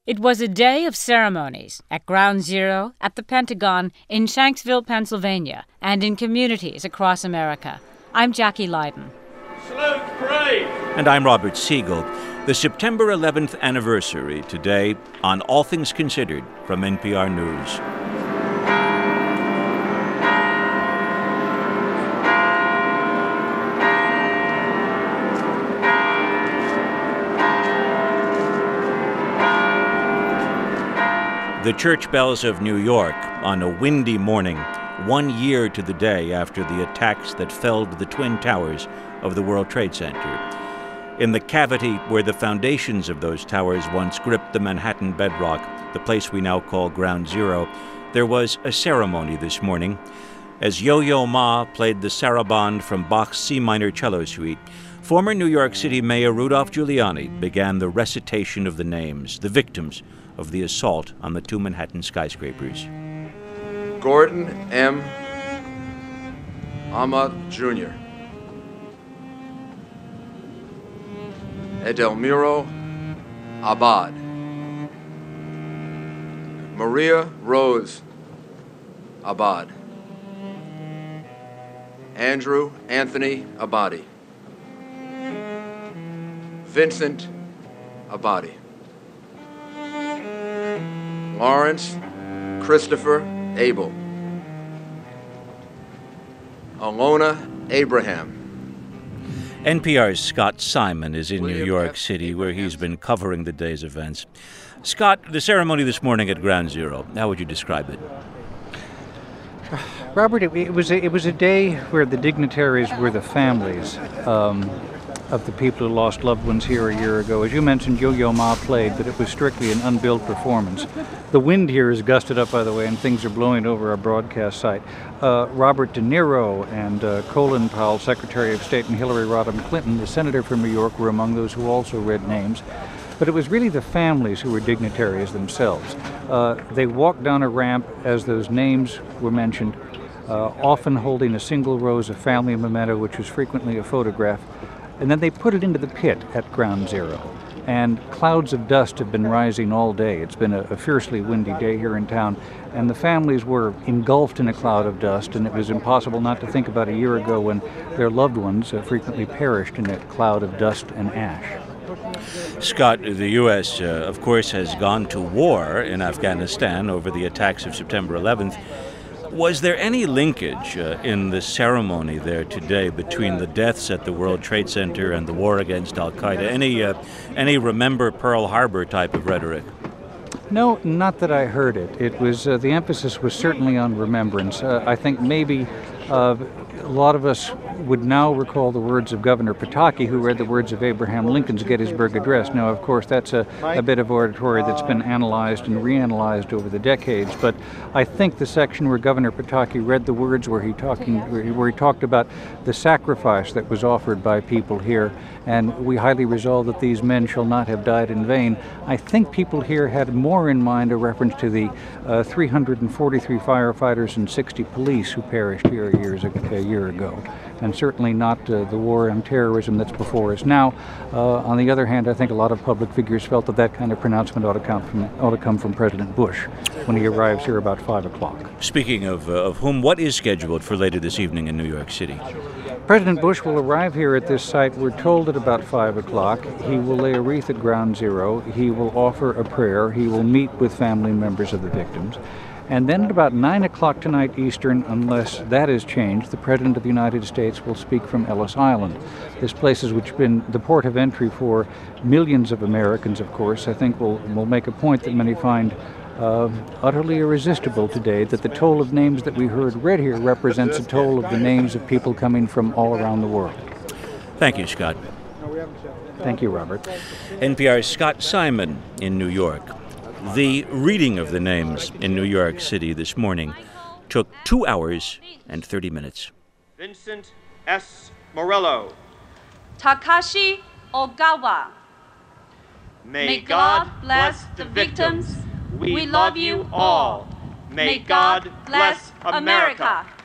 It was a day of ceremonies at Ground Zero, at the Pentagon, in Shanksville, Pennsylvania, and in communities across America. I'm Jackie Leiden. Salute, parade! And I'm Robert Siegel. The September 11th anniversary today on All Things Considered from NPR News. The church bells of New York on a windy morning, 1 year to the day after the attacks that felled the Twin Towers of the World Trade Center. In the cavity where the foundations of those towers once gripped the Manhattan bedrock, the place we now call Ground Zero, there was a ceremony this morning. As Yo-Yo Ma played the Sarabande from Bach's C minor cello suite, former New York City Mayor Rudolph Giuliani began the recitation of the names, the victims of the assault on the two Manhattan skyscrapers. Gordon M. Ahmad Jr., Edelmiro Abad, Maria Rose Abad, Andrew Anthony Abadi, Vincent Abadi, Lawrence Christopher Abel, Alona Abraham. NPR's Scott Simon is in New York City, where he's been covering the day's events. Scott, the ceremony this morning at Ground Zero, how would you describe it? Robert, it was a day where the dignitaries were the families of the people who lost loved ones here a year ago. As you mentioned, Yo-Yo Ma played, but it was strictly an unbilled performance. The wind here is gusted up, by the way, and things are blowing over our broadcast site. Robert De Niro and Colin Powell, Secretary of State, and Hillary Rodham Clinton, the senator from New York, were among those who also read names. But it was really the families who were dignitaries themselves. They walked down a ramp as those names were mentioned, often holding a single rose of family memento, which was frequently a photograph. And then they put it into the pit at Ground Zero. And clouds of dust have been rising all day. It's been a fiercely windy day here in town. And the families were engulfed in a cloud of dust, and it was impossible not to think about a year ago when their loved ones frequently perished in a cloud of dust and ash. Scott, the U.S., of course, has gone to war in Afghanistan over the attacks of September 11th. Was there any linkage in the ceremony there today between the deaths at the World Trade Center and the war against al-Qaeda? Any Remember Pearl Harbor type of rhetoric? No, not that I heard it. It was the emphasis was certainly on remembrance. I think maybe a lot of us would now recall the words of Governor Pataki, who read the words of Abraham Lincoln's Gettysburg Address. Now, of course, that's a bit of oratory that's been analyzed and reanalyzed over the decades, but I think the section where Governor Pataki read the words where he talked about the sacrifice that was offered by people here, and we highly resolve that these men shall not have died in vain. I think people here had more in mind a reference to the 343 firefighters and 60 police who perished here a year ago, and certainly not the war on terrorism that's before us now. On the other hand, I think a lot of public figures felt that kind of pronouncement ought to come from President Bush when he arrives here about 5 o'clock. Speaking of whom, what is scheduled for later this evening in New York City? President Bush will arrive here at this site, we're told, at about 5 o'clock. He will lay a wreath at Ground Zero. He will offer a prayer. He will meet with family members of the victims. And then at about 9 o'clock tonight Eastern, unless that is changed, the President of the United States will speak from Ellis Island. This place has been the port of entry for millions of Americans, of course. I think we'll make a point that many find utterly irresistible today, that the toll of names that we heard read here represents a toll of the names of people coming from all around the world. Thank you, Scott. Thank you, Robert. NPR's Scott Simon in New York. The reading of the names in New York City this morning took 2 hours and 30 minutes. Vincent S. Morello. Takashi Ogawa. May God bless the victims. We love you all. May God bless America.